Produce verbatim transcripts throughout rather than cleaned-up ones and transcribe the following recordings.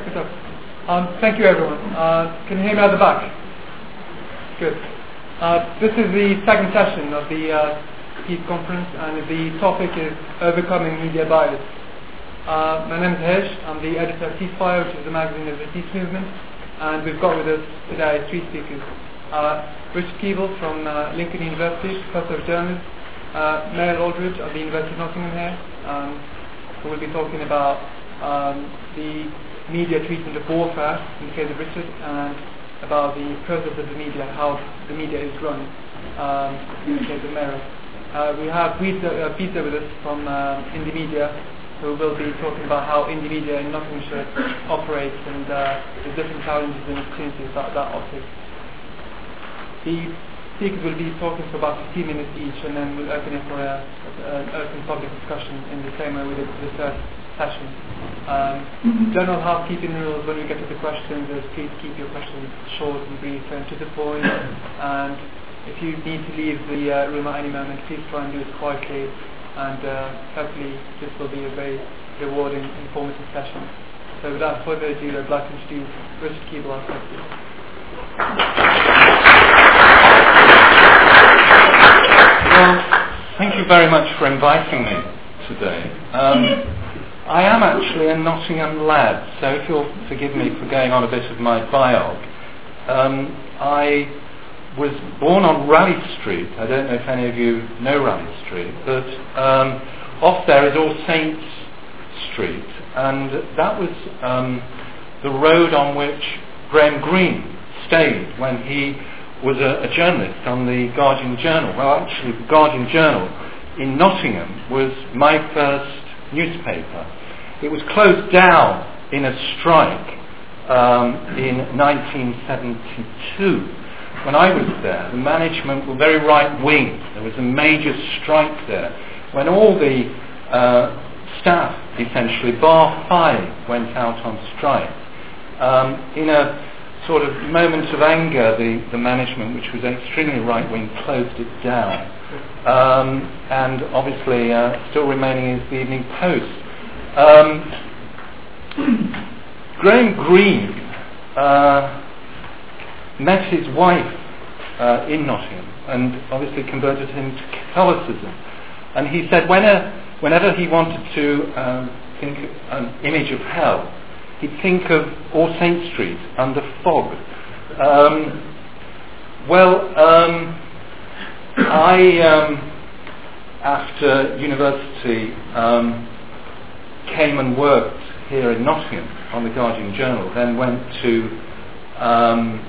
Good job. Um, thank you, everyone. Uh, can you hear me at the back? Good. Uh, this is the second session of the uh, Peace Conference, and the topic is Overcoming Media Bias. Uh, my name is Hej. I'm the editor of Ceasefire, which is the magazine of the peace movement, and we've got with us today three speakers. Uh, Richard Keeble from uh, Lincoln University, Professor of Journalism, uh, Meryl Aldridge of the University of Nottingham here, um, who will be talking about um, the media treatment of warfare in the case of Richard, and about the process of the media, how the media is run um, in the case of Meryl. Uh, we have Peter, uh, Peter with us from uh, Indie Media, who will be talking about how indie media in Nottinghamshire operates and uh, the different challenges and opportunities that that offers. The speakers will be talking for about fifteen minutes each, and then we'll open it for a, an open public discussion in the same way we did for the first session. Um, general housekeeping rules when we get to the questions is please keep your questions short and brief and to the point, and if you need to leave the uh, room at any moment, please try and do it quietly, and uh, hopefully this will be a very rewarding, informative session. So without further ado, I'd like to introduce Richard Keeble, our first speaker. Well, thank you very much for inviting me today. Um, I am actually a Nottingham lad, so if you'll forgive me for going on a bit of my biog. Um, I was born on Raleigh Street. I don't know if any of you know Raleigh Street, but um, off there is All Saints Street, and that was um, the road on which Graham Greene stayed when he was a, a journalist on the Guardian Journal. Well, actually, the Guardian Journal in Nottingham was my first newspaper. It was closed down in a strike um, in nineteen seventy-two. When I was there, the management were very right-wing. There was a major strike there. When all the uh, staff, essentially, bar five, went out on strike, um, in a sort of moment of anger, the, the management, which was extremely right-wing, closed it down. Um, and obviously, uh, still remaining is the Evening Post. Um, Graham Greene uh, met his wife uh, in Nottingham and obviously converted him to Catholicism. And he said whenever, whenever he wanted to um, think of an image of hell, he'd think of All Saint Street under fog. Um, well, um, I, um, after university, um, came and worked here in Nottingham on the Guardian Journal, then went to um,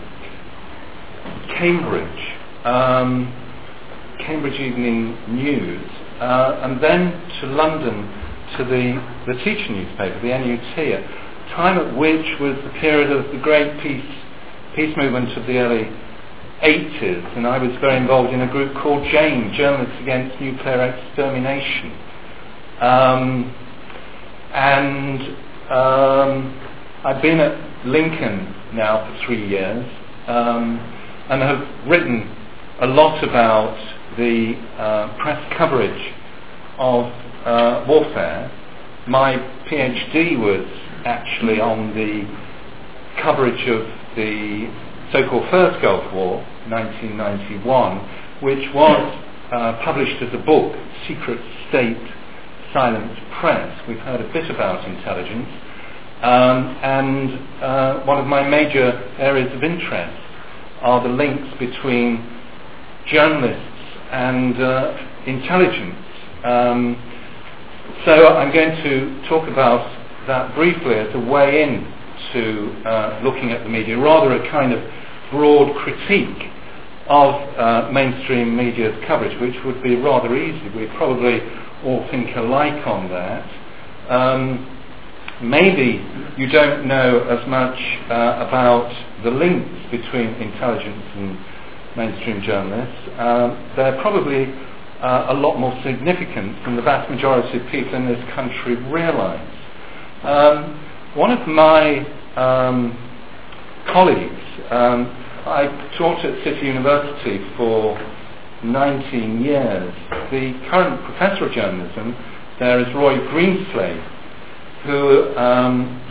Cambridge, um, Cambridge Evening News, uh, and then to London to the, the teacher newspaper, the N U T, a time at which was the period of the great peace, peace movement of the early eighties, and I was very involved in a group called JANE, Journalists Against Nuclear Extermination. Um, and um, I've been at Lincoln now for three years, um, and have written a lot about the uh, press coverage of uh, warfare. My PhD was actually on the coverage of the so-called First Gulf War, nineteen ninety-one, which was uh, published as a book, Secret State, Silent Press. We've heard a bit about intelligence, um, and uh, one of my major areas of interest are the links between journalists and uh, intelligence. Um, so I'm going to talk about that briefly as a way in to uh, looking at the media, rather a kind of broad critique of uh, mainstream media's coverage, which would be rather easy. We probably all think alike on that. Um, maybe you don't know as much uh, about the links between intelligence and mainstream journalists. Uh, they're probably uh, a lot more significant than the vast majority of people in this country realise. Um, one of my um, colleagues, um, I taught at City University for nineteen years. The current professor of journalism there is Roy Greenslade, who um,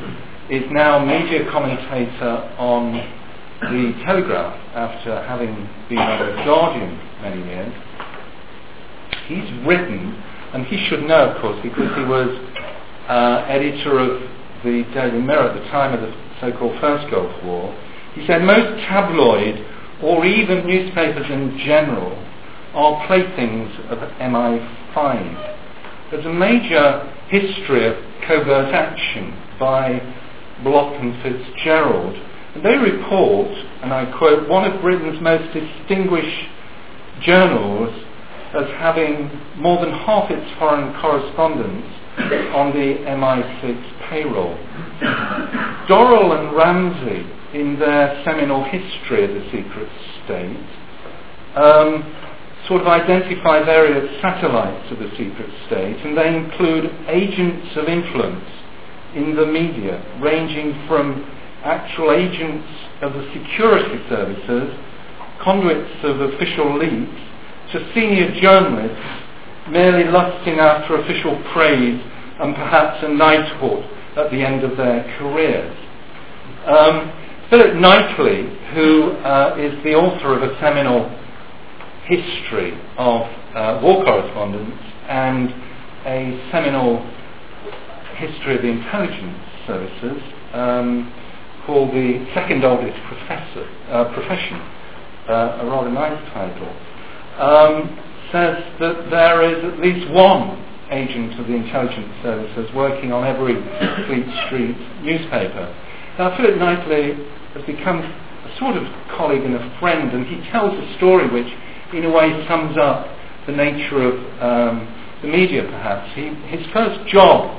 is now media commentator on The Telegraph after having been on The Guardian many years. He's written, and he should know, of course, because he was uh, editor of the Daily Mirror at the time of the so-called First Gulf War. He said most tabloid or even newspapers in general are playthings of M I five. There's a major history of covert action by Block and Fitzgerald, and they report, and I quote, one of Britain's most distinguished journals as having more than half its foreign correspondents on the M I six payroll. Dorrell and Ramsey, in their seminal history of the secret state, um, sort of identify various satellites of the secret state, and they include agents of influence in the media, ranging from actual agents of the security services, conduits of official leaks, to senior journalists merely lusting after official praise and perhaps a knighthood at the end of their careers. Um, Philip Knightley, who uh, is the author of a seminal history of uh, war correspondence and a seminal history of the intelligence services, um, called The Second Oldest Professor, uh, Profession, uh, a rather nice title, um, says that there is at least one agent of the intelligence services working on every Fleet Street newspaper. Now, Philip Knightley has become a sort of colleague and a friend, and he tells a story which, in a way, sums up the nature of um, the media, perhaps. He, his first job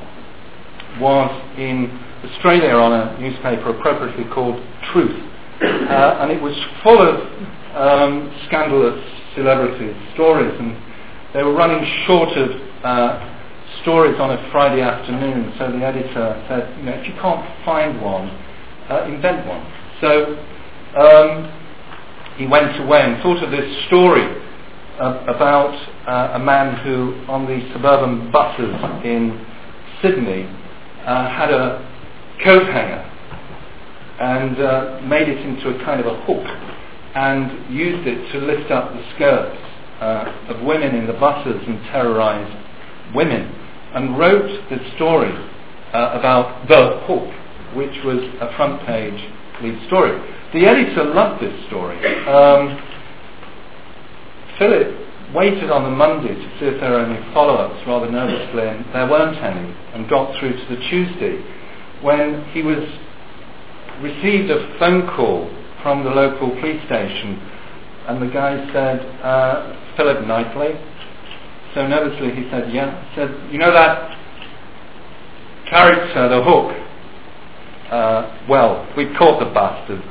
was in Australia on a newspaper appropriately called Truth, uh, and it was full of um, scandalous celebrity stories, and they were running short of uh, stories on a Friday afternoon, so the editor said, you know, if you can't find one, uh, invent one. So um, he went away and thought of this story uh, about uh, a man who, on the suburban buses in Sydney, uh, had a coat hanger and uh, made it into a kind of a hook and used it to lift up the skirts uh, of women in the buses and terrorise women, and wrote this story uh, about the hook, which was a front page lead story. The editor loved this story. Um, Philip waited on the Monday to see if there were any follow-ups rather nervously, and there weren't any, and got through to the Tuesday when he was received a phone call from the local police station, and the guy said, uh, Philip Knightley. So nervously he said, yeah. He said, you know that character, the hook? Uh, well, we caught the bastard.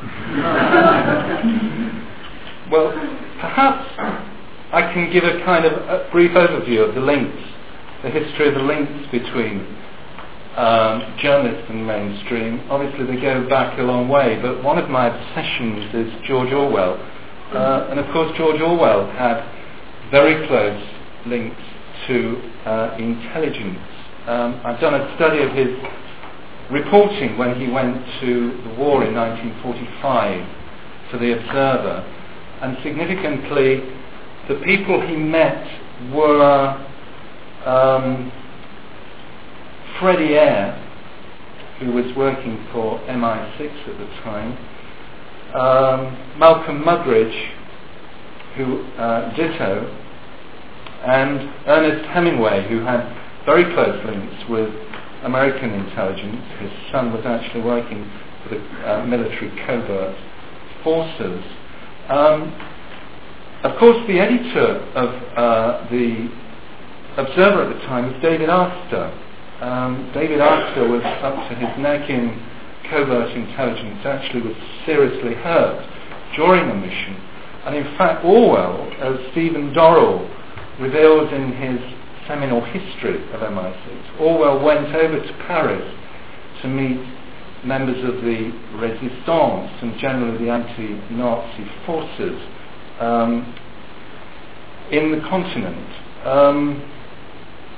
Well, perhaps I can give a kind of a brief overview of the links, the history of the links between um, journalists and mainstream. Obviously they go back a long way, but one of my obsessions is George Orwell. Uh, and of course George Orwell had very close links to uh, intelligence. Um, I've done a study of his reporting when he went to the war in nineteen forty-five for The Observer, and significantly the people he met were um, Freddie Eyre, who was working for M I six at the time, um, Malcolm Muggeridge, who uh, ditto, and Ernest Hemingway, who had very close links with American intelligence. His son was actually working for the uh, military covert forces. Um, of course, the editor of uh, the Observer at the time was David Arster. Um, David Arster was up to his neck in covert intelligence, actually was seriously hurt during the mission. And in fact, Orwell, as Stephen Dorrell reveals in his seminal history of M I six, Orwell went over to Paris to meet members of the Resistance and generally the anti-Nazi forces um, in the continent. Um,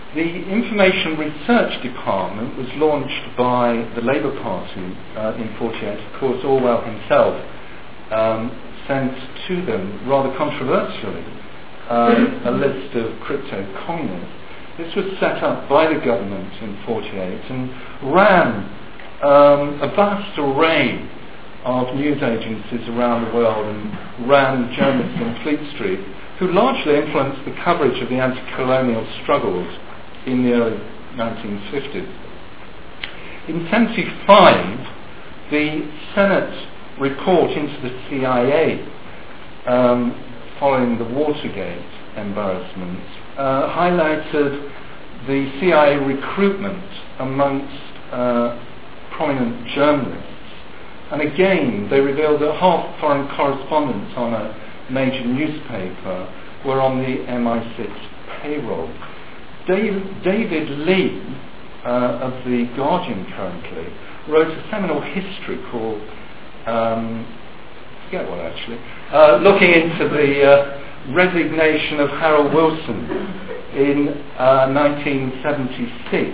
The Information Research Department was launched by the Labour Party uh, in forty-eight. Of course, Orwell himself um, sent to them, rather controversially, um, a list of crypto-communists. This was set up by the government in forty-eight and ran um, a vast array of news agencies around the world and ran journalists in Fleet Street who largely influenced the coverage of the anti-colonial struggles in the early nineteen fifties. In seventy-five, the Senate report into the C I A um, following the Watergate embarrassment uh, highlighted the C I A recruitment amongst uh, prominent journalists. And again, they revealed that half foreign correspondents on a major newspaper were on the M I six payroll. Dave, David Lee, uh, of The Guardian currently, wrote a seminal history called, um, I forget what actually, uh, looking into the uh, resignation of Harold Wilson in uh, nineteen seventy-six.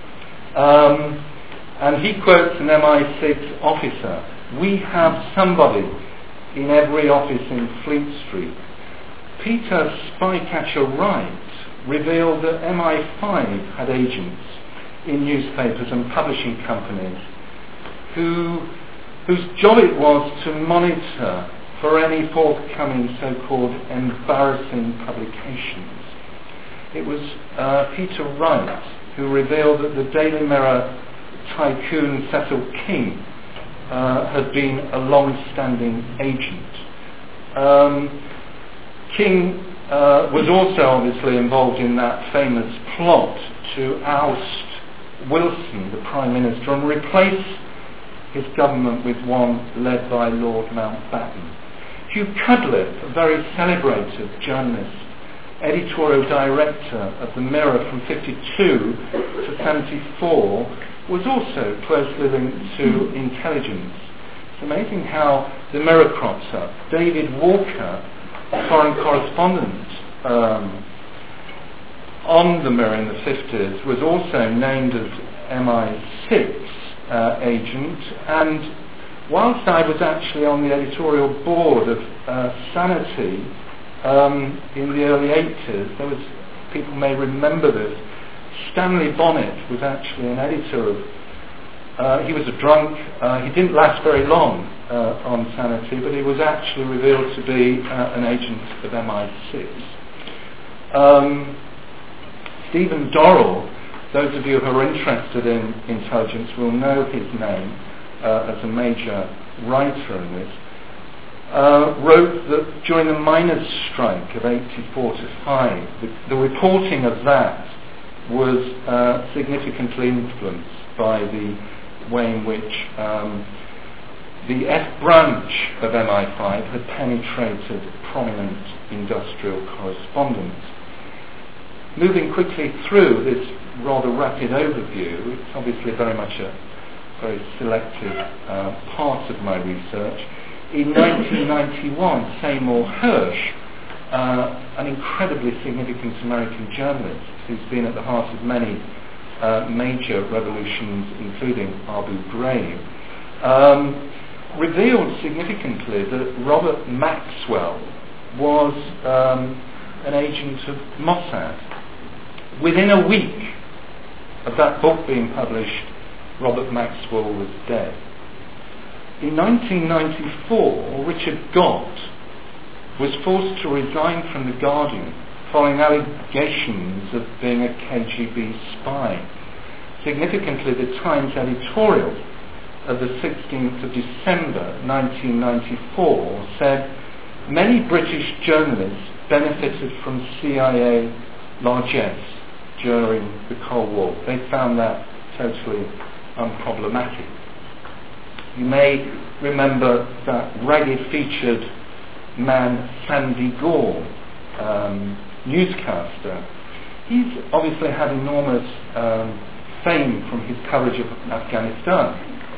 Um, and he quotes an M I six officer: "We have somebody in every office in Fleet Street." Peter Spycatcher Wright revealed that M I five had agents in newspapers and publishing companies who, whose job it was to monitor for any forthcoming so-called embarrassing publications. It was uh, Peter Wright who revealed that the Daily Mirror tycoon Cecil King uh, had been a long-standing agent. Um, King uh, was also obviously involved in that famous plot to oust Wilson, the Prime Minister, and replace his government with one led by Lord Mountbatten. Hugh Cudliffe, a very celebrated journalist, editorial director of the Mirror from fifty-two to seventy-four, was also closely linked to intelligence. It's amazing how the Mirror crops up. David Walker, a foreign correspondent um, on the Mirror in the fifties, was also named as M I six uh, agent, and whilst I was actually on the editorial board of uh, Sanity um, in the early eighties, there was, people may remember this, Stanley Bonnet was actually an editor of, uh, he was a drunk, uh, he didn't last very long uh, on Sanity, but he was actually revealed to be uh, an agent of M I six. Um, Stephen Dorrell, those of you who are interested in intelligence will know his name uh, as a major writer in this, uh, wrote that during the miners' strike of eighty-four to five, the, the reporting of that was uh, significantly influenced by the way in which um, the F branch of M I five had penetrated prominent industrial correspondence. Moving quickly through this rather rapid overview, it's obviously very much a very selective uh, part of my research. In nineteen ninety-one, Seymour Hersh, uh, an incredibly significant American journalist who's been at the heart of many uh, major revolutions, including Abu Ghraib, um, revealed significantly that Robert Maxwell was um, an agent of Mossad. Within a week of that book being published, Robert Maxwell was dead. In nineteen ninety-four, Richard Gott was forced to resign from The Guardian following allegations of being a K G B spy. Significantly, the Times editorial of the sixteenth of December nineteen ninety-four said, "Many British journalists benefited from C I A largesse during the Cold War." They found that totally unproblematic. You may remember that ragged-featured man Sandy Gore, um, newscaster. He's obviously had enormous um, fame from his coverage of Afghanistan.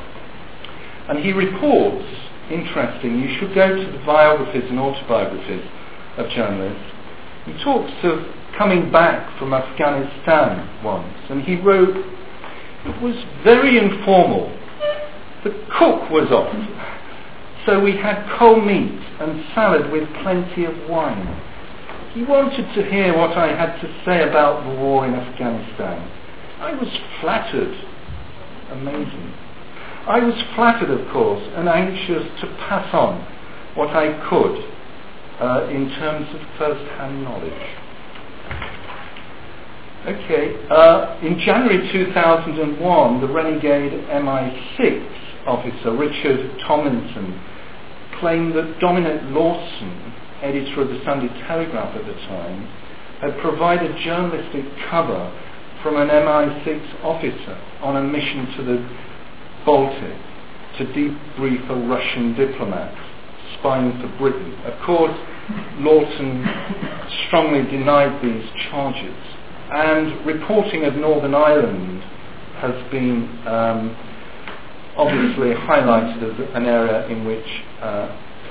And he reports, interesting, you should go to the biographies and autobiographies of journalists. He talks of coming back from Afghanistan once, and he wrote, "It was very informal. The cook was off, so we had cold meat and salad with plenty of wine. He wanted to hear what I had to say about the war in Afghanistan. I was flattered." Amazing. "I was flattered, of course, and anxious to pass on what I could uh, in terms of first-hand knowledge." Okay, uh, in January two thousand one, the renegade M I six officer Richard Tomlinson claimed that Dominic Lawson, editor of the Sunday Telegraph at the time, had provided journalistic cover from an M I six officer on a mission to the Baltic to debrief a Russian diplomat spying for Britain. Of course, Lawson strongly denied these charges, and reporting of Northern Ireland has been um, obviously highlighted as an area in which uh,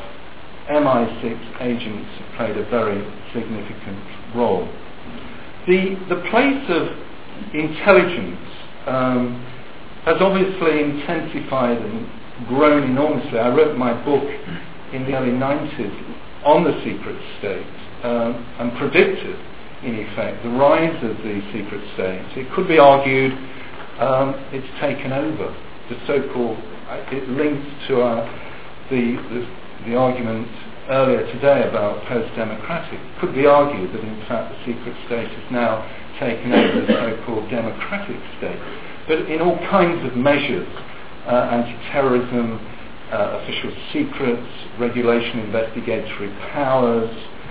M I six agents have played a very significant role. The, the place of intelligence um, has obviously intensified and grown enormously. I wrote my book in the early nineties on the secret state um, and predicted, in effect, the rise of the secret state. It could be argued um, it's taken over. The so-called, it links to our, the, the the argument earlier today about post-democratic. It could be argued that in fact the secret state has now taken over the so-called democratic state. But in all kinds of measures, uh, anti-terrorism, uh, official secrets, regulation, investigatory powers,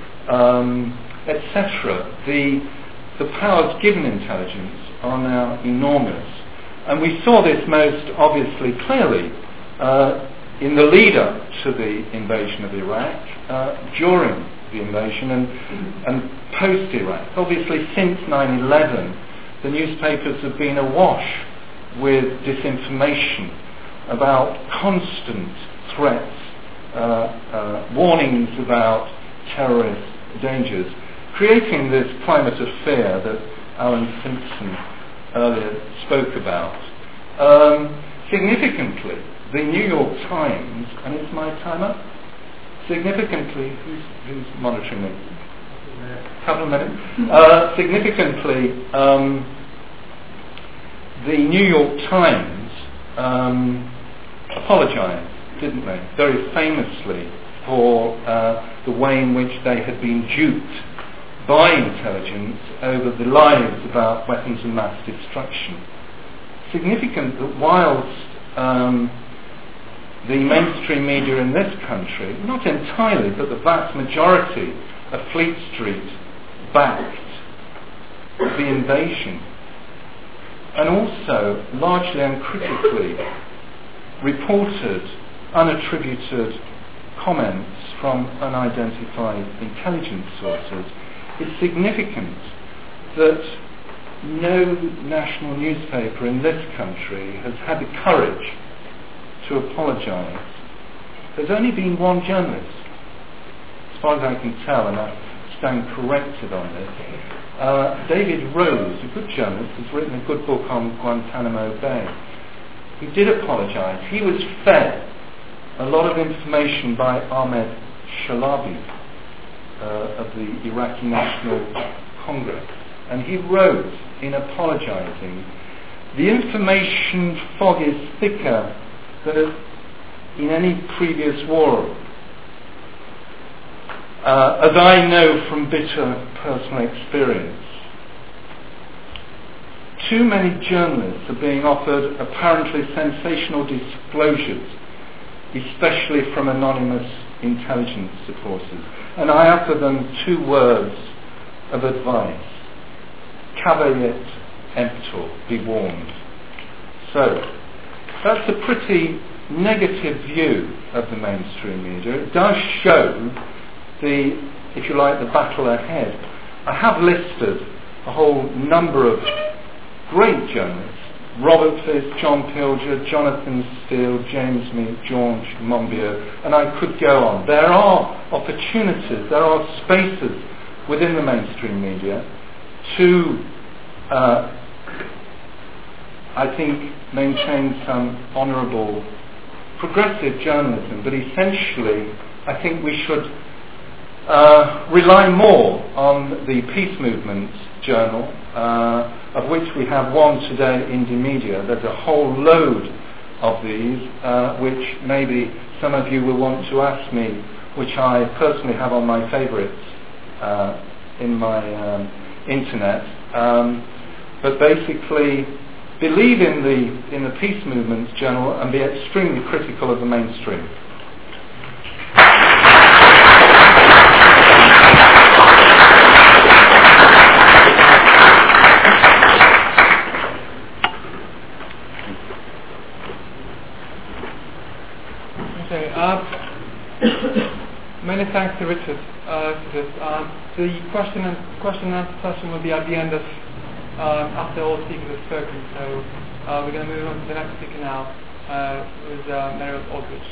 um, et cetera, the, the powers given intelligence are now enormous. And we saw this most obviously clearly uh, in the lead-up to the invasion of Iraq, uh, during the invasion and, and post-Iraq. Obviously, since nine eleven, the newspapers have been awash with disinformation about constant threats, uh, uh, warnings about terrorist dangers, creating this climate of fear that Alan Simpson earlier spoke about. Um, significantly, the New York Times, and is my time up? Significantly, who's, who's monitoring me? A couple of minutes. Uh, significantly, um, the New York Times um, apologized, didn't they, very famously for uh, the way in which they had been duped by intelligence over the lies about weapons of mass destruction. Significant that whilst um, the mainstream media in this country, not entirely, but the vast majority of Fleet Street backed the invasion, and also largely uncritically reported unattributed comments from unidentified intelligence sources, it's significant that no national newspaper in this country has had the courage to apologise. There's only been one journalist, as far as I can tell, and I stand corrected on this. Uh, David Rose, a good journalist, has written a good book on Guantanamo Bay. He did apologise. He was fed a lot of information by Ahmed Shalabi uh, of the Iraqi National Congress, and he wrote in apologising, "The information fog is thicker than in any previous war. Uh, as I know from bitter personal experience, too many journalists are being offered apparently sensational disclosures, especially from anonymous intelligence sources. And I offer them two words of advice. Caveat emptor, be warned." So, that's a pretty negative view of the mainstream media. It does show the, if you like, the battle ahead. I have listed a whole number of great journalists: Robert Fisk, John Pilger, Jonathan Steele, James Mead, George Monbiot, and I could go on. There are opportunities, there are spaces within the mainstream media to, uh, I think, maintain some honourable, progressive journalism, but essentially, I think we should uh, rely more on the Peace Movement Journal, uh, of which we have one today in Indymedia. There's a whole load of these, uh, which maybe some of you will want to ask me, which I personally have on my favourites uh, in my um, internet. Um, but basically, believe in the in the Peace Movement Journal and be extremely critical of the mainstream. Okay. Uh, many thanks to Richard uh, for this. Uh, the question and question and answer session will be at the end of um, after all speakers have spoken. So uh, we're going to move on to the next speaker now, uh, with uh, Meryl Aldrich.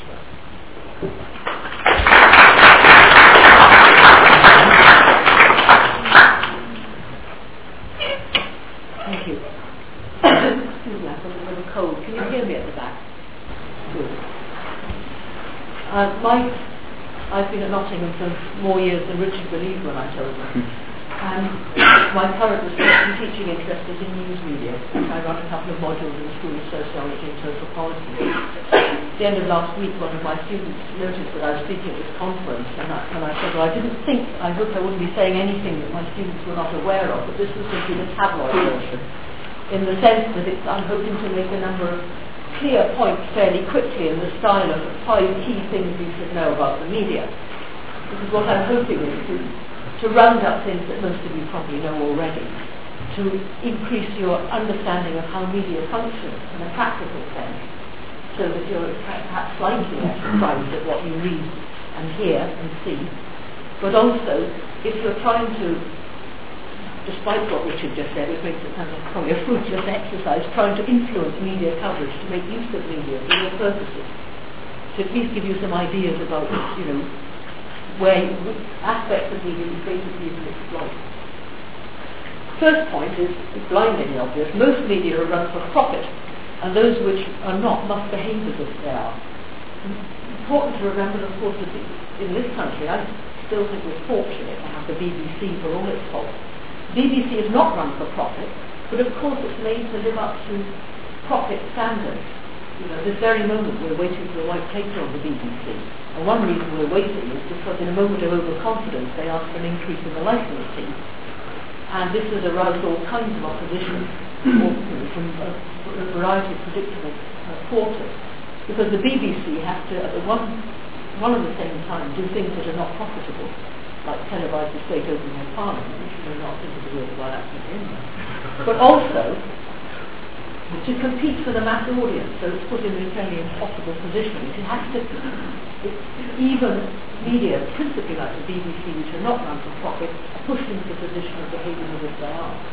Thank you. Excuse me, I've got a little cold. Can you hear me at the back? Good. Uh, my, I've been at Nottingham for more years than Richard believed when I told him. And my current research and teaching interest is in news media. I run a couple of modules in the School of Sociology and Social Policy. At the end of last week, one of my students noticed that I was speaking at this conference, and I, and I said, well, I didn't think, I hoped I wouldn't be saying anything that my students were not aware of, but this was simply the tabloid version, in the sense that it's, I'm hoping to make a number of clear points fairly quickly in the style of five key things you should know about the media. Because what I'm hoping is to, to round up things that most of you probably know already, to increase your understanding of how media functions in a practical sense, so that you're perhaps slightly less surprised at what you read and hear and see. But also, if you're trying to, despite what Richard just said, it makes it sound like probably a fruitless exercise, trying to influence media coverage, to make use of media for your purposes, to at least give you some ideas about, you know, where you, aspects of media you basically can exploit. First point is blindingly obvious. Most media are run for profit, and those which are not must behave as if they are. It's important to remember, of course, that in this country, I still think we're fortunate to have the B B C for all its faults. B B C is not run for profit, but of course it's made to live up to profit standards. You know, this very moment we're waiting for the white paper on the B B C, and one reason we're waiting is because in a moment of overconfidence they asked for an increase in the licence fee, and this has aroused all kinds of opposition from a, a variety of predictable uh, quarters, because the B B C has to, at one, one at the same time, do things that are not profitable, like televise the state opening of Parliament, which you may not think is a worthwhile action in there, but also to compete for the mass audience, so it's put in a fairly impossible position. It has to, it, even media, principally like the B B C, which are not run for profit, are pushed into the position of behaving as if they are.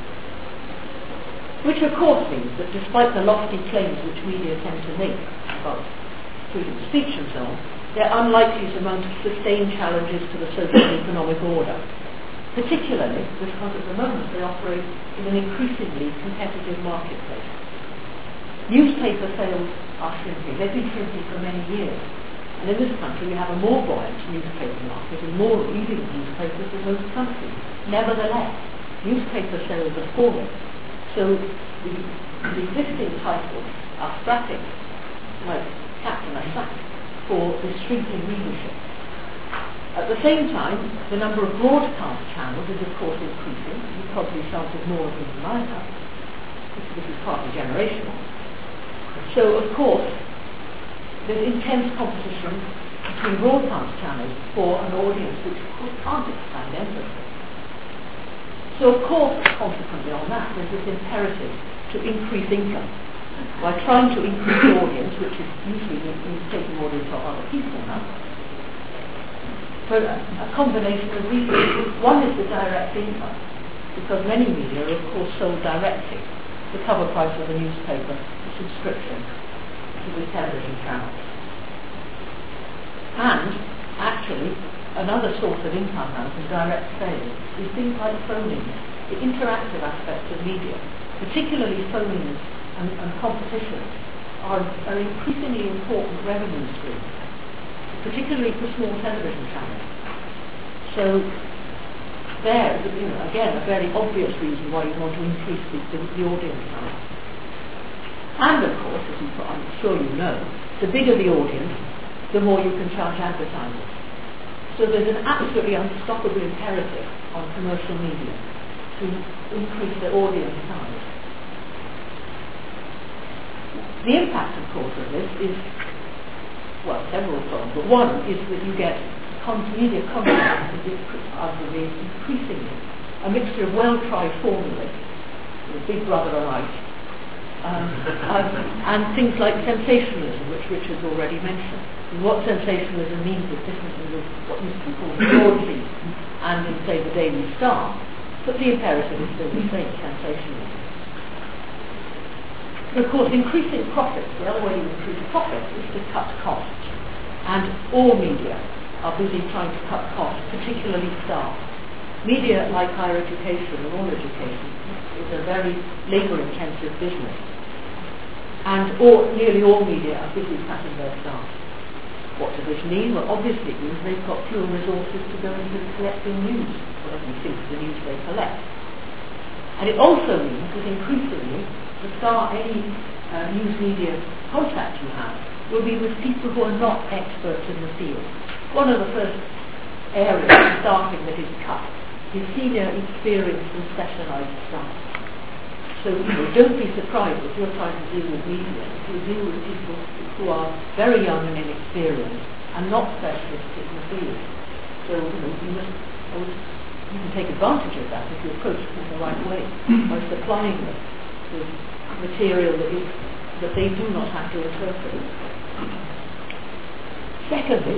Which of course means that despite the lofty claims which media tend to make about freedom of speech and so on, they're unlikely to mount sustained challenges to the social and economic order, particularly because at the moment they operate in an increasingly competitive marketplace. Newspaper sales are shrinking. They've been shrinking for many years. And in this country we have a more buoyant newspaper market and more reading newspapers than most countries. Nevertheless, newspaper sales are falling. So the, the existing titles are strapping, like Captain and Sack, for the shrinking readership. At the same time, the number of broadcast channels is of course increasing. You've probably shouted more of them than I have. This, this is partly generational. So of course, there's intense competition between broadcast channels for an audience which can't expand endlessly. So of course, consequently on that, there's this imperative to increase income by trying to increase the audience, which is usually means taking audience of other people now. But a, a combination of reasons. One is the direct income, because many media are of course sold directly. The cover price of the newspaper, the subscription to the television channels. And actually, another source of income now from direct sales is things like phoning. the interactive aspects of media, particularly phones and, and competition, are an increasingly important revenue stream, particularly for small television channels. So there, you know, again, a very obvious reason why you want to increase the, the, the audience size. And of course, as you, I'm sure you know, the bigger the audience, the more you can charge advertisers. So there's an absolutely unstoppable imperative on commercial media to increase their audience size. The impact, of course, of this is, well, several fold, but one is that you get con- media content that is arguably increasingly a mixture of well-tried formulas, Big Brother alike, um, um, and things like sensationalism, which Richard's already mentioned. And what sensationalism means is different than what used to be called the broadsheet and in, say, the Daily Star, but the imperative is still the same, sensationalism. But of course, increasing profits, the other way you increase profits is to cut costs. And all media are busy trying to cut costs, particularly staff. Media, like higher education and all education, is a very labour-intensive business. And all, nearly all media are busy cutting their staff. What does this mean? Well, obviously it means they've got fewer resources to go into collecting news, whatever you think of the news they collect. And it also means that increasingly, the start any uh, news media contact you have will be with people who are not experts in the field. One of the first areas of staffing that is cut is senior, experienced and specialised staff. So you know, don't be surprised if you're trying to deal with media, if you deal with people who are very young and inexperienced and not specialists in the field. So you know, you must always, you can take advantage of that if you approach them the right way by supplying them with material that is that they do not have to interpret. Secondly,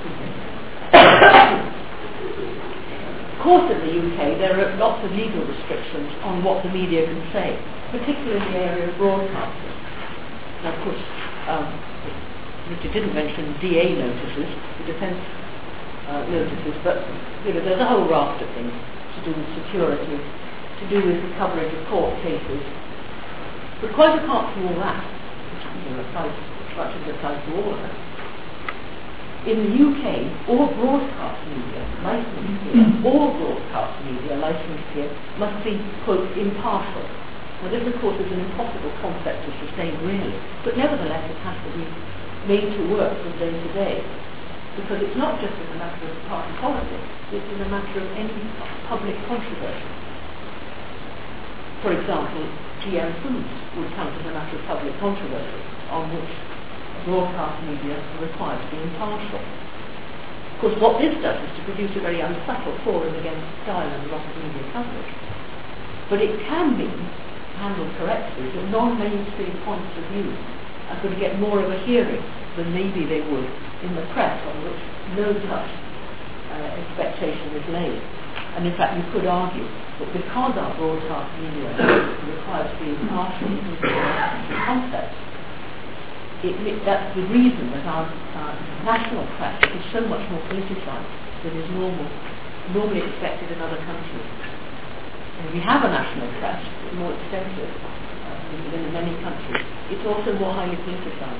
of course in the U K there are lots of legal restrictions on what the media can say, particularly in the area of broadcasting. Now of course, um, Richard didn't mention D A notices, the defence uh, notices, but you know, there's a whole raft of things to do with security, to do with the coverage of court cases. But quite apart from all that, which you know, applies, much as it applies to all of us, in the U K, all broadcast media licensed here, all broadcast media licensed here must be, quote, impartial. Now this, of course, is an impossible concept to sustain really, but nevertheless it has to be made to work from day to day. Because it's not just as a matter of party politics, it's in a matter of any public controversy. For example, G M Foods would count as a matter of public controversy on which broadcast media are required to be impartial. Of course, what this does is to produce a very unsubtle forum against style and loss of media coverage. But it can mean, handled correctly, that non-mainstream points of view are going to get more of a hearing than maybe they would in the press, on which no such uh, expectation is laid. And in fact, you could argue that because our broadcast media is required to be impartial in the concept, It, it, that's the reason that our, our national press is so much more politicised than is normal, normally expected in other countries. And we have a national press, it's more extensive uh, than in many countries. It's also more highly politicised.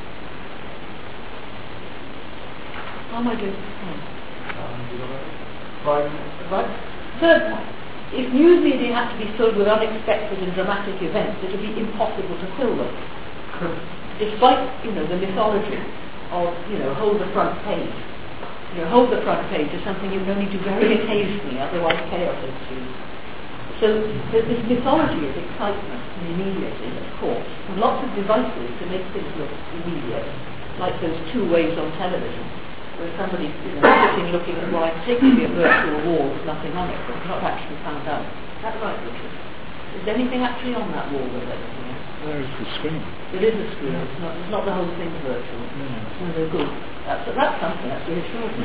How am I doing? Right. Right. Third point. If news media had to be filled with unexpected and dramatic events, it would be impossible to fill them. Despite, you know, the mythology of, you know, hold the front page. You know, hold the front page is something you can only do very occasionally, otherwise chaos ensues. So there's this mythology of excitement and immediacy, of course, and lots of devices to make things look immediate, like those two ways on television, where somebody's, you know, sitting looking at what I take to be a virtual wall with nothing on it, but not actually found out. Is that right, Richard? Is anything actually on that wall with anything else? There is the screen. It is a screen. It's not. It's not the whole thing virtual. Yeah. No, they're good. That's that's something. That's reassuring.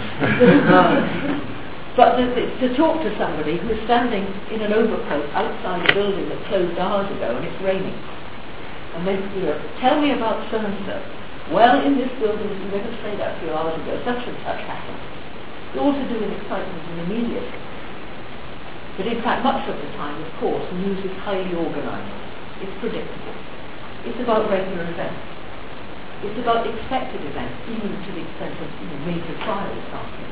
But the, the, to talk to somebody who is standing in an overcoat outside a building that closed hours ago and it's raining, and then you know, tell me about so and so. Well, in this building, you never say that a few hours ago. Such and such happened. It's all to do with excitement and immediacy. But in fact, much of the time, of course, news is highly organised. It's predictable. It's about regular events. It's about expected events, even to the extent of you know, major trials starting.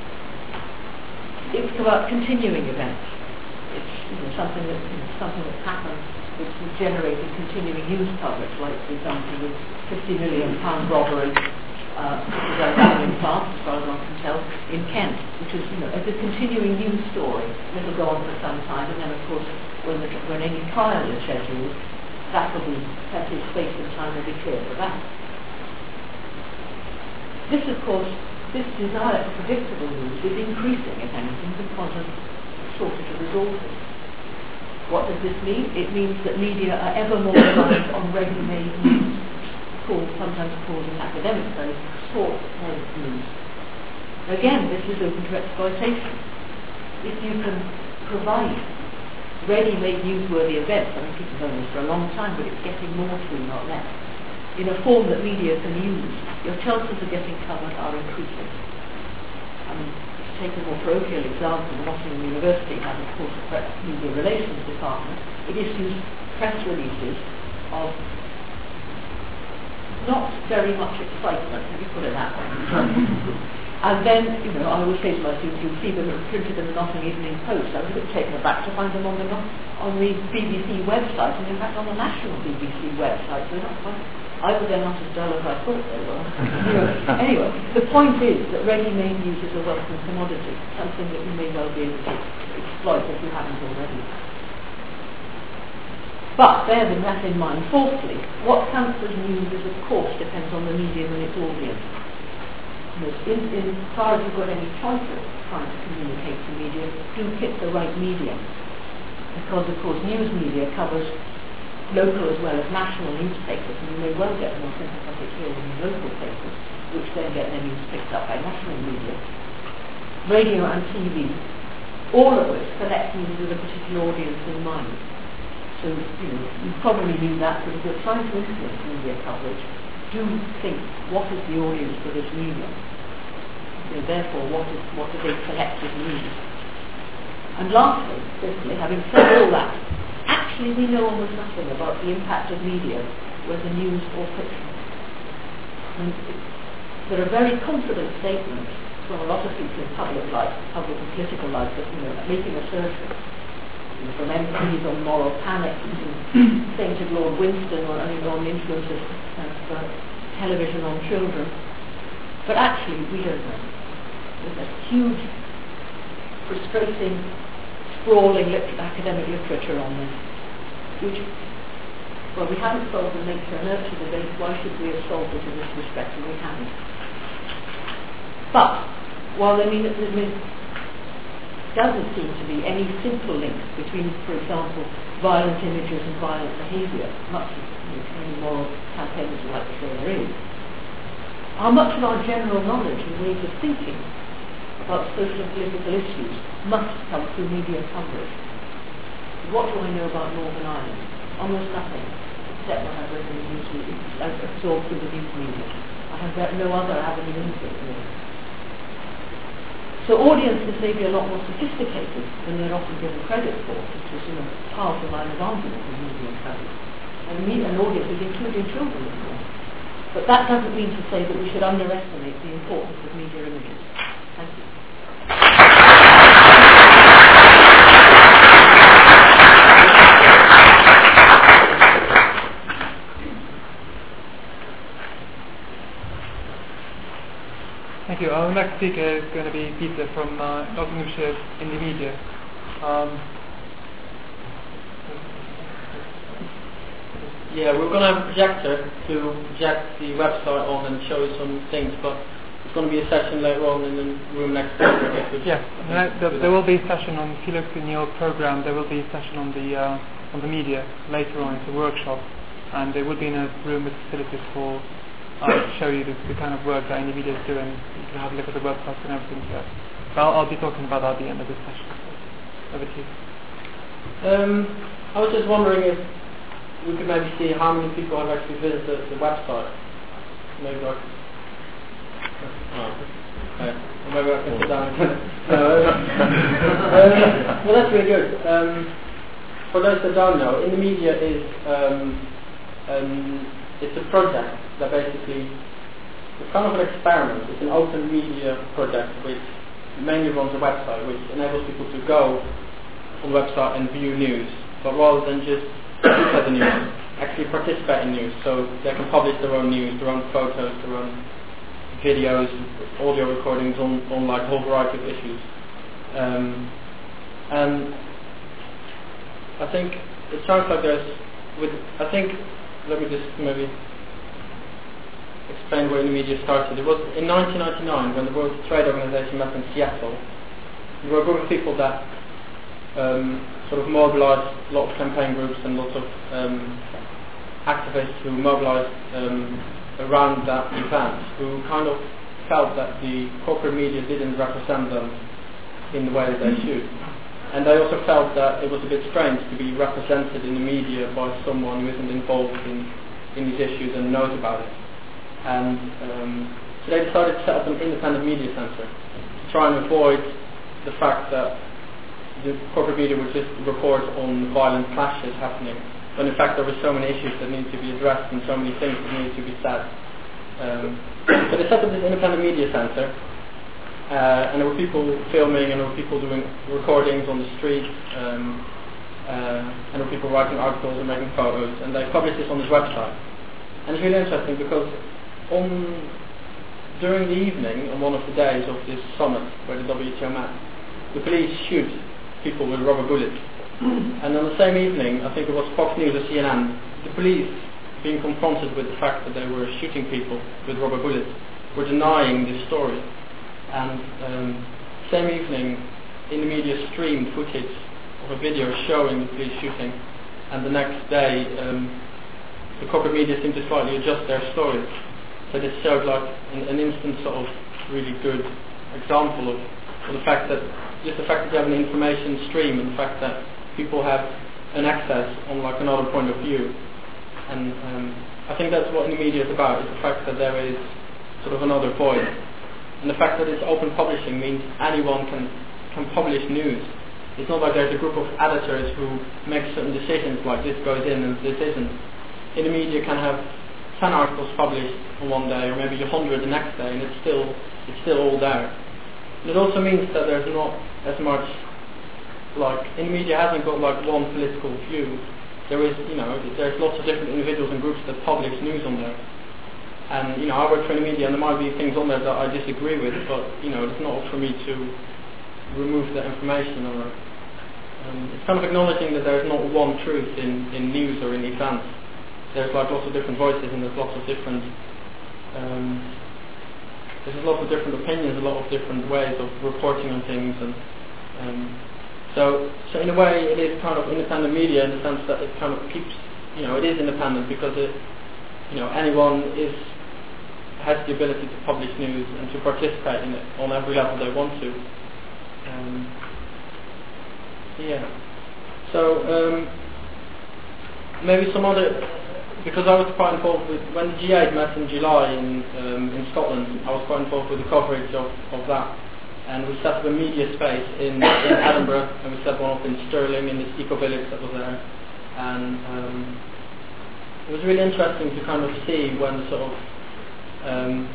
It's about continuing events. It's you know, something that you know, something that's happened, which has generated continuing news coverage, like, for example, the fifty million pound robbery uh, in France, as far as one can tell, in Kent, which is, you know, as a continuing news story. It'll go on for some time, and then, of course, when, the, when any trial is scheduled, that will be, that is space and time will be clear for that. This, of course, this desire for predictable news is increasing, if anything, because of shortage of resources. What does this mean? It means that media are ever more reliant on ready-made news, called, sometimes called in academic phrase, short-head news. Again, this is open to exploitation. If you can provide ready-made newsworthy events, I mean, people have done this for a long time, but it's getting more true, not less, in a form that media can use, your chances of getting covered are increasing. I mean, to take a more parochial example, Nottingham University has, of course, a press media relations department. It issues press releases of not very much excitement, let me put it that way. And then, you know, I always say to my students, you'll see them printed in the Nottingham Evening Post. I was a bit taken aback to find them on the on the B B C website, and in fact on the national B B C website. So not quite, either they're not as dull as I thought they were. you know, anyway, the point is that ready-made news is a welcome commodity, something that you may well be able to exploit if you haven't already. But bear that in mind. Fourthly, what counts as news is, of course, depends on the medium and its audience. In, in far as you've got any choice of trying to communicate to media, do pick the right medium. Because, of course, news media covers local as well as national newspapers, and you may well get more sympathetic hearing in local papers, which then get their news picked up by national media. Radio and T V, all of which select news with a particular audience in mind. So, you know, you probably knew that, but if you're trying to influence media coverage, do think, what is the audience for this medium? You know, therefore, what is what do they select as news? And lastly, fifthly, having said all that, actually we know almost nothing about the impact of media, whether news or fiction. And there are very confident statements from a lot of people in public life, public and political life, that, you know, making assertions, you know, from M Ps on moral panic to saying to Lord Winston or I mean, on the influence of, of uh, television on children. But actually, we don't know. There's a huge, frustrating, sprawling lit- academic literature on this, which, well, we haven't solved the nature and nurture debate. Why should we have solved it in this respect? And we haven't. But while I mean, there doesn't seem to be any simple link between, for example, violent images and violent behaviour, much as you know, any moral campaigners would like to say there is, how much of our general knowledge and ways of thinking about social and political issues must come through media coverage. What do I know about Northern Ireland? Almost nothing, except what I've read in the news media, I've absorbed through the news media. I have no other avenue into it, really. So audiences may be a lot more sophisticated than they're often given credit for, which is, you know, powerful line of argument in media coverage. And media and audiences, including children, of course. But that doesn't mean to say that we should underestimate the importance of media images. Thank you. Thank you. Our next speaker is going to be Peter from uh, Nottinghamshire Indymedia. Um, yeah, we're going to have a projector to project the website on and show you some things, but it's going to be a session later on in the room next door. Yes, yeah, there, there will be a session on, if you look in your program, there will be a session on the uh, on the media later on. It's a workshop, and it will be in a room with facilities for uh, to show you the, the kind of work that Indymedia is doing. You can have a look at the website and everything. So I'll, I'll be talking about that at the end of this session. Over to you. Um, I was just wondering if we could maybe see how many people have actually visited the website. Maybe like. Oh. Okay. Well, maybe I can sit down. no, uh, uh, well, that's really good. Um, for those that don't know, In the Media is um, um, it's a project that basically it's kind of an experiment. It's an open media project which mainly runs a website which enables people to go on the website and view news, but rather than just look at the news, actually participate in news. So they can publish their own news, their own photos, their own videos, audio recordings on, on like a whole variety of issues. Um, and I think it sounds like there's, with I think, let me just maybe explain where In the Media started. It was in nineteen ninety-nine when the World Trade Organization met in Seattle. There were a group of people that um, sort of mobilized a lot of campaign groups and lots of um, activists who mobilized um, around that event, who kind of felt that the corporate media didn't represent them in the way that they should. And they also felt that it was a bit strange to be represented in the media by someone who isn't involved in, in these issues and knows about it. And um, so they decided to set up an independent media centre to try and avoid the fact that the corporate media would just report on violent clashes happening, when in fact there were so many issues that needed to be addressed and so many things that needed to be said. Um, so they set up this independent media centre, uh, and there were people filming, and there were people doing recordings on the street, um, uh, and there were people writing articles and making photos, and they published this on this website. And it's really interesting because on during the evening, on one of the days of this summit where the W T O met, the police shoot people with rubber bullets. And on the same evening, I think it was Fox News or C N N, the police, being confronted with the fact that they were shooting people with rubber bullets, were denying this story. And um, same evening, In the Media streamed footage of a video showing the police shooting, and the next day um, the corporate media seemed to slightly adjust their stories. So this showed like an, an instant sort of really good example of, of the fact that just the fact that you have an information stream and the fact that people have an access on like another point of view. And um, I think that's what In the Media is about, is the fact that there is sort of another voice. And the fact that it's open publishing means anyone can, can publish news. It's not like there's a group of editors who make certain decisions like this goes in and this isn't. In the Media can have ten articles published on one day, or maybe a hundred the next day, and it's still it's still all there. And it also means that there's not as much, like, In the Media hasn't got like one political view. There is, you know, there's lots of different individuals and groups that publish news on there. And, you know, I work for In the Media and there might be things on there that I disagree with, but, you know, it's not up for me to remove that information. Or um, it's kind of acknowledging that there's not one truth in, in news or in events. There's like lots of different voices and there's lots of different um, there's lots of different opinions, a lot of different ways of reporting on things, and um, so so in a way it is kind of independent media in the sense that it kind of keeps, you know, it is independent because it, you know, anyone is has the ability to publish news and to participate in it on every level they want to. Um, yeah. So um, maybe some other. Because I was quite involved with, when the G eight met in July in um, in Scotland, I was quite involved with the coverage of, of that. And we set up a media space in, in Edinburgh, and we set one up in Stirling, in this eco-village that was there. And um, it was really interesting to kind of see when sort of, um,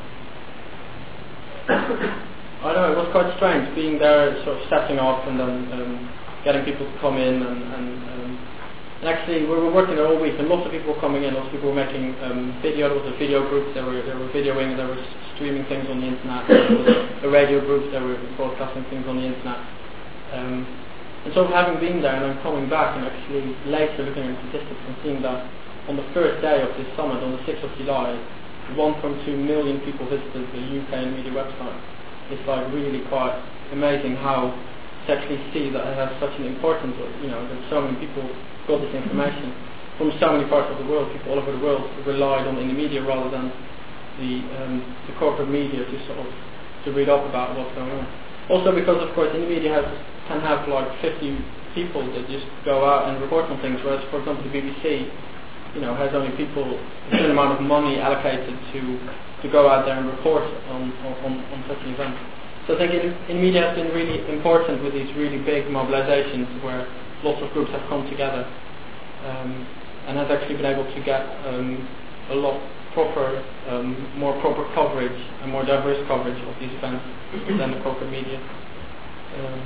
I don't know, it was quite strange being there, sort of setting off and then um, getting people to come in and, and um, And actually, we were working there all week, and lots of people were coming in. Lots of people were making um, video. There was a video group. They were they were videoing. They were streaming things on the internet. There was a radio group. They were broadcasting things on the internet. Um, and so, having been there and then coming back, and actually later looking at statistics and seeing that on the first day of this summit, on the sixth of July, one point two million people visited the U K In the Media website. It's like really quite amazing how to actually see that it has such an importance. You know, that so many people got this information from so many parts of the world. People all over the world relied on In the Media rather than the um, the corporate media to sort of to read up about what's going on. Also because of course In the Media has can have like fifty people that just go out and report on things, whereas for example the B B C you know, has only people a certain amount of money allocated to to go out there and report on on, on such an event. So I think in, in media has been really important with these really big mobilizations where lots of groups have come together um, and has actually been able to get um, a lot proper, um, more proper coverage and more diverse coverage of these events than the corporate media. Um,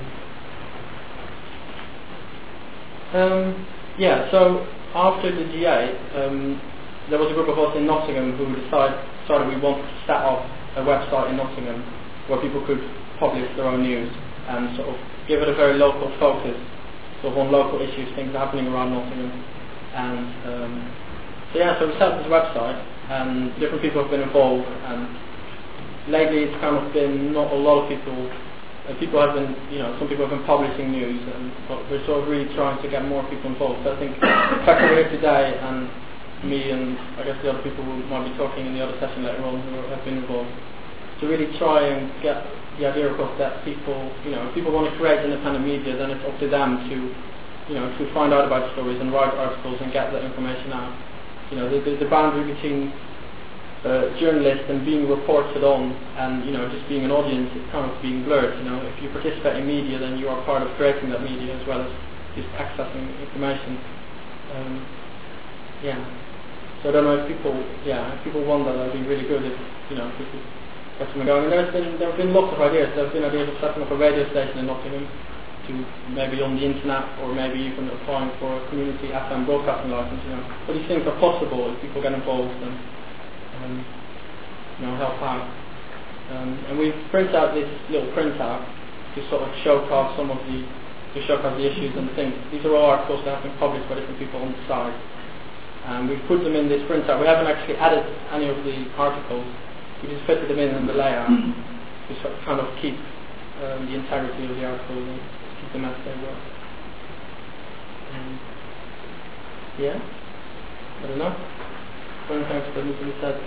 um, yeah, so after the G A, um, there was a group of us in Nottingham who decided, decided we wanted to set up a website in Nottingham where people could publish their own news and sort of give it a very local focus, sort of on local issues, things happening around Nottingham. And um, so yeah, so we set up this website, and different people have been involved. And lately, it's kind of been not a lot of people. Uh, people have been, you know, some people have been publishing news, and but we're sort of really trying to get more people involved. So I think the fact that we're here today, and me and I guess the other people who might be talking in the other session later on who have been involved, to really try and get the idea across that people, you know, if people want to create independent media, then it's up to them to, you know, to find out about stories and write articles and get that information out. You know, the, the, the boundary between uh, journalist and being reported on and, you know, just being an audience is kind of being blurred. You know, if you participate in media, then you are part of creating that media as well as just accessing information. Um, yeah. So I don't know if people, yeah, if people want that, that'd be really good if, you know, if we could get something going. And there's been, there have been lots of ideas. There have been ideas of setting up a radio station in Nottingham, to maybe on the internet, or maybe even applying for a community F M broadcasting license. You know, but these things are possible if people get involved and, um, you know, help out. Um, and we've printed out this little printout to sort of showcase some of the, to showcase the issues and the things. These are all articles that have been published by different people on the side. And we've put them in this printout. We haven't actually added any of the articles. We just fitted them in in the layout to sort of kind of keep um, the integrity of the article and keep them as they were. Um, yeah? I don't know. One thanks for anything you said.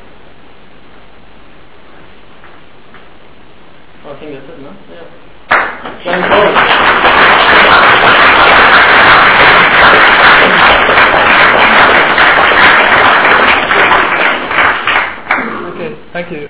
Oh, I think that's it, no? Yeah. Going forward. Okay, thank you.